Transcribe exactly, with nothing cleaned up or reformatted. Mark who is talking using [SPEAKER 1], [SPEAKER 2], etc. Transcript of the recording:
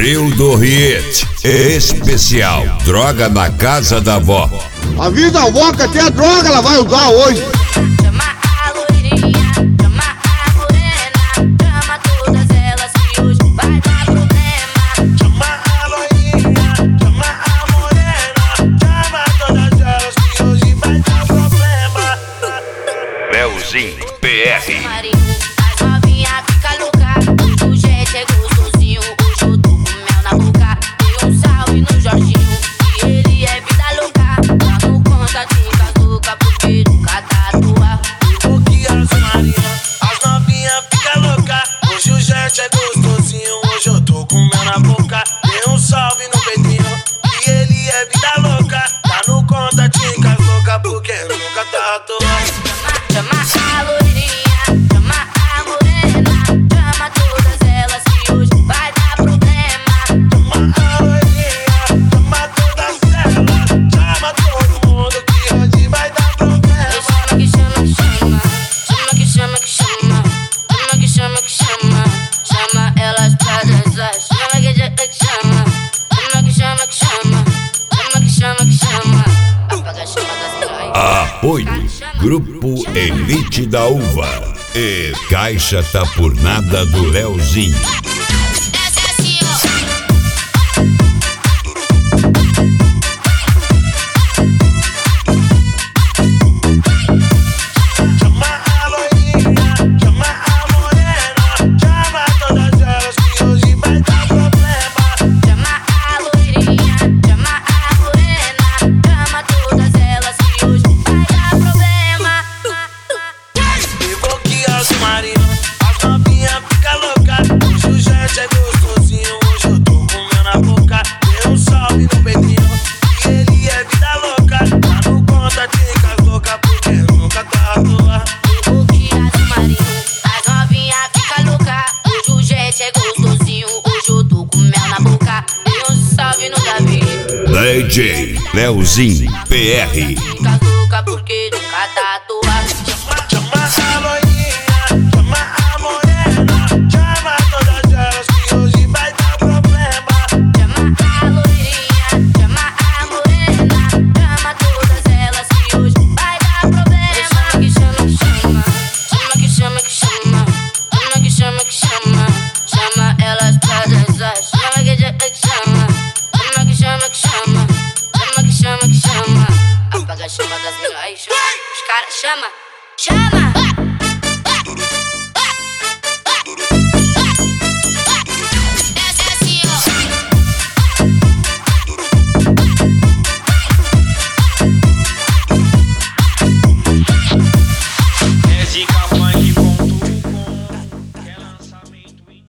[SPEAKER 1] Trio do Hit especial Droga na Casa da Vó.
[SPEAKER 2] Avisa a avó que até a droga ela vai usar hoje.
[SPEAKER 3] Chama a loirinha, chama a morena, chama todas elas que hoje vai dar problema.
[SPEAKER 4] Chama a loirinha, chama a morena, chama todas elas que hoje vai dar problema.
[SPEAKER 1] Leozinho P R.
[SPEAKER 3] Marinho, as novinha fica louca. O jet é gostosinho, hoje eu tô com mel na boca. Dei um salve no Jorginho, que ele é vida louca. Tá no conta de fica louca, porque nunca tá à toa.
[SPEAKER 4] Porque as Maria, as novinha fica louca. Hoje o jet é gostosinho, hoje eu tô com mel na boca. Dei um salve no Pedrinho, que ele é vida louca. Tá no conta de fica louca, porque nunca tá à toa.
[SPEAKER 3] Chama a loirinha, chama a morena, chama todas elas que hoje vai dar problema.
[SPEAKER 4] Chama a loirinha, chama todas elas, chama todo mundo que hoje vai dar problema.
[SPEAKER 3] Chama que chama que chama, chama que chama que chama, chama que chama que chama, chama elas pra dançar. Chama que chama que chama, chama que chama que chama, chama que chama que chama. Apaga a chama das minhas.
[SPEAKER 1] Apoio Grupo Elite da Uva e Caixa Tá Por Nada do Leozinho.
[SPEAKER 3] Essa é assim, ó.
[SPEAKER 4] Chama a loirinha, chama a morena, chama todas elas que hoje vai dar problema.
[SPEAKER 3] Chama a loirinha, chama a morena, chama todas elas que hoje vai dar problema.
[SPEAKER 4] E vou que as Maria, as novinha fica louca. Hoje o jet é gostosinho, hoje eu tô com mel na boca. Dei um salve no Pedrinho, que ele é vida louca. Tá no conta de ficar louca, porque nunca tá à toa.
[SPEAKER 3] O que as marinho, as novinha fica louca. Hoje o jet é gostosinho, hoje eu tô com mel na boca. Dei um salve no Davi.
[SPEAKER 1] D J Leozinho P R.
[SPEAKER 3] Fica louca porque nunca tá à toa.
[SPEAKER 4] Chama a loirinha, chama a morena, chama todas elas que hoje vai dar problema.
[SPEAKER 3] Chama a loirinha, chama a morena, chama todas elas que hoje vai dar problema. Chama que chama que chama, chama que chama que chama, chama que chama que chama, chama elas pra dançar. Chama que chama que chama, chama que chama que chama, chama que chama que chama. Apaga a chama das minhas, chama. Os caras chama, chama.